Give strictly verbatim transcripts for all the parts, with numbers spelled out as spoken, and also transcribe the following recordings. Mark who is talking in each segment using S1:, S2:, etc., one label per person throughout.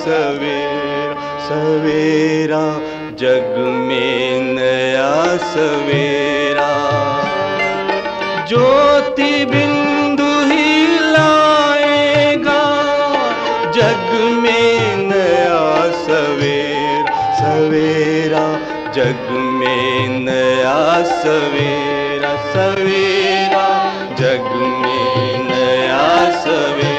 S1: सवेरा, सवेरा जग में नया सवेरा। ज्योति बिंदु ही लाएगा जग में नया सवेरा, सवेरा जग में नया सवेरा, सवेरा जग में नया सवेरा।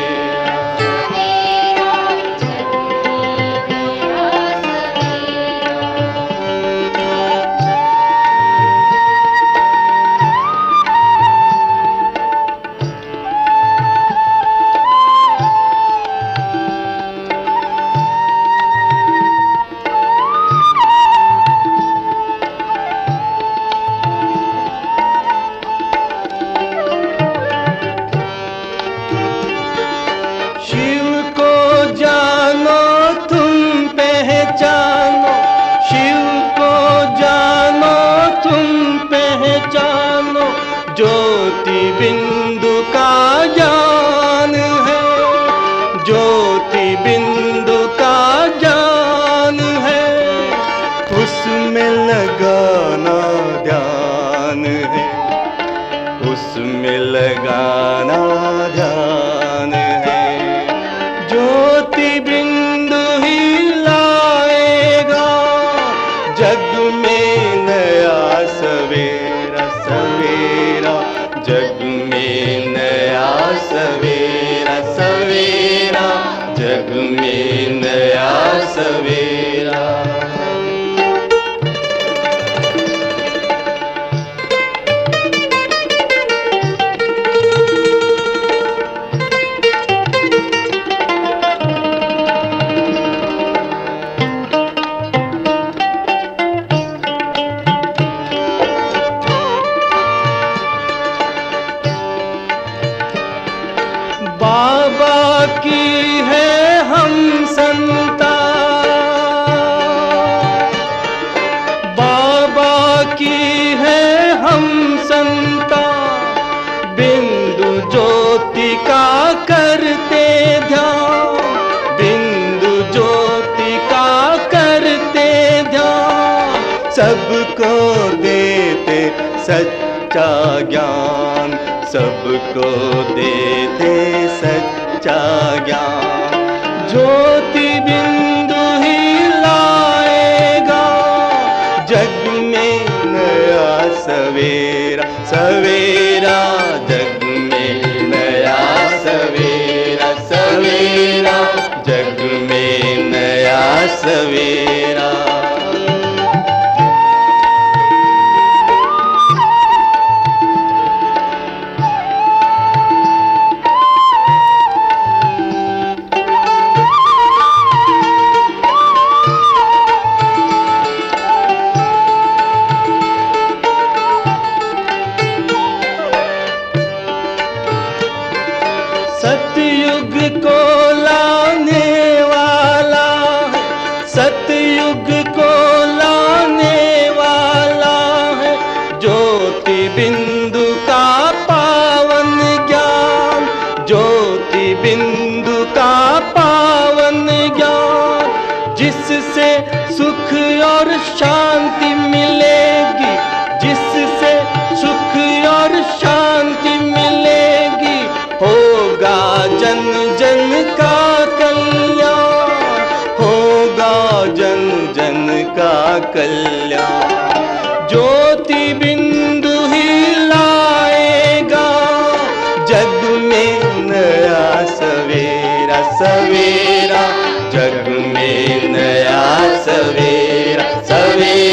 S1: ज्योति बिंदु का ज्ञान है, ज्योति बिंदु का ज्ञान है, उसमें लगाना ध्यान है, उसमें लगाना ध्यान है। ज्योति बिंदु ही लाएगा जग में नया सवेरा, सवेरा जग में नया सवेरा, सवेरा जग में नया सवेरा। बाबा की है हम संता, बाबा की है हम संता, बिंदु ज्योति का करते ध्यान, बिंदु ज्योति का करते ध्यान, सबको देते सच्चा ज्ञान, सबको देते सच्चा ज्ञान। ज्योति बिंदु ही लाएगा जग में नया सवेरा, सवेरा जग में नया सवेरा, सवेरा जग में नया सवेरा। सतयुग को लाने वाला है, सतयुग को लाने वाला है, ज्योति बिंदु का पावन ज्ञान, ज्योति बिंदु का पावन ज्ञान, जिससे सुख और शांति मिलेगी, जिससे सुख और शांति मिलेगी, होगा जन जन का कल्याण, होगा जन जन का कल्याण। ज्योति बिंदु ही लाएगा जग में नया सवेरा, सवेरा जग में नया सवेरा, सवेरा